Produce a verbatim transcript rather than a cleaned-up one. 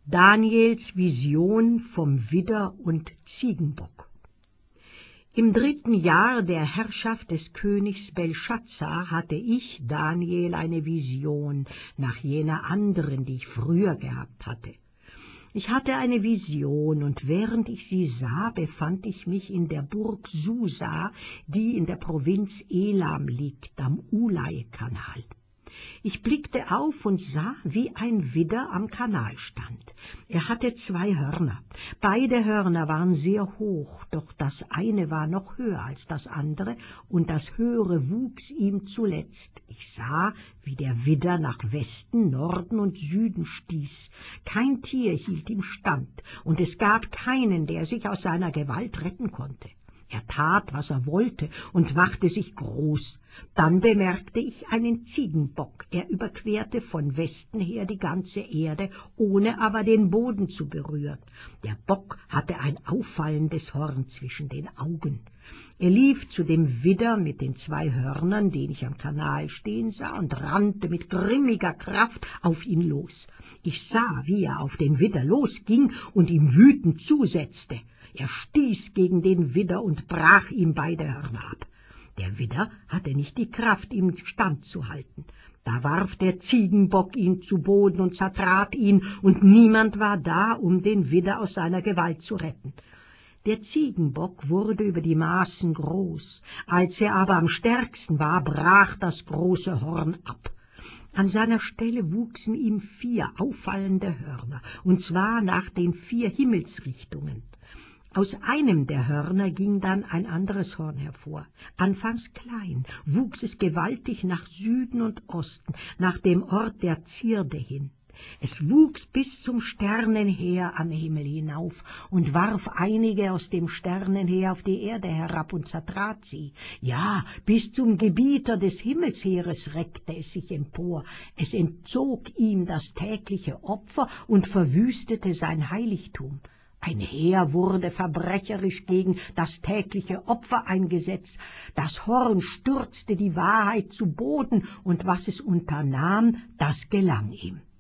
Daniels Vision vom Widder und Ziegenbock. Im dritten Jahr der Herrschaft des Königs Belschazzar hatte ich, Daniel, eine Vision nach jener anderen, die ich früher gehabt hatte. Ich hatte eine Vision, und während ich sie sah, befand ich mich in der Burg Susa, die in der Provinz Elam liegt, am Ulai-Kanal. Ich blickte auf und sah, wie ein Widder am Kanal stand. Er hatte zwei Hörner. Beide Hörner waren sehr hoch, doch das eine war noch höher als das andere, und das höhere wuchs ihm zuletzt. Ich sah, wie der Widder nach Westen, Norden und Süden stieß. Kein Tier hielt ihm stand, und es gab keinen, der sich aus seiner Gewalt retten konnte. Er tat, was er wollte, und machte sich groß. Dann bemerkte ich einen Ziegenbock. Er überquerte von Westen her die ganze Erde, ohne aber den Boden zu berühren. Der Bock hatte ein auffallendes Horn zwischen den Augen. Er lief zu dem Widder mit den zwei Hörnern, den ich am Kanal stehen sah, und rannte mit grimmiger Kraft auf ihn los. Ich sah, wie er auf den Widder losging und ihm wütend zusetzte. Er stieß gegen den Widder und brach ihm beide Hörner ab. Der Widder hatte nicht die Kraft, ihm Stand zu halten. Da warf der Ziegenbock ihn zu Boden und zertrat ihn, und niemand war da, um den Widder aus seiner Gewalt zu retten. Der Ziegenbock wurde über die Maßen groß. Als er aber am stärksten war, brach das große Horn ab. An seiner Stelle wuchsen ihm vier auffallende Hörner, und zwar nach den vier Himmelsrichtungen. Aus einem der Hörner ging dann ein anderes Horn hervor. Anfangs klein, wuchs es gewaltig nach Süden und Osten, nach dem Ort der Zierde hin. Es wuchs bis zum Sternenheer am Himmel hinauf und warf einige aus dem Sternenheer auf die Erde herab und zertrat sie. Ja, bis zum Gebieter des Himmelsheeres reckte es sich empor. Es entzog ihm das tägliche Opfer und verwüstete sein Heiligtum. Ein Heer wurde verbrecherisch gegen das tägliche Opfer eingesetzt. Das Horn stürzte die Wahrheit zu Boden, und was es unternahm, das gelang ihm.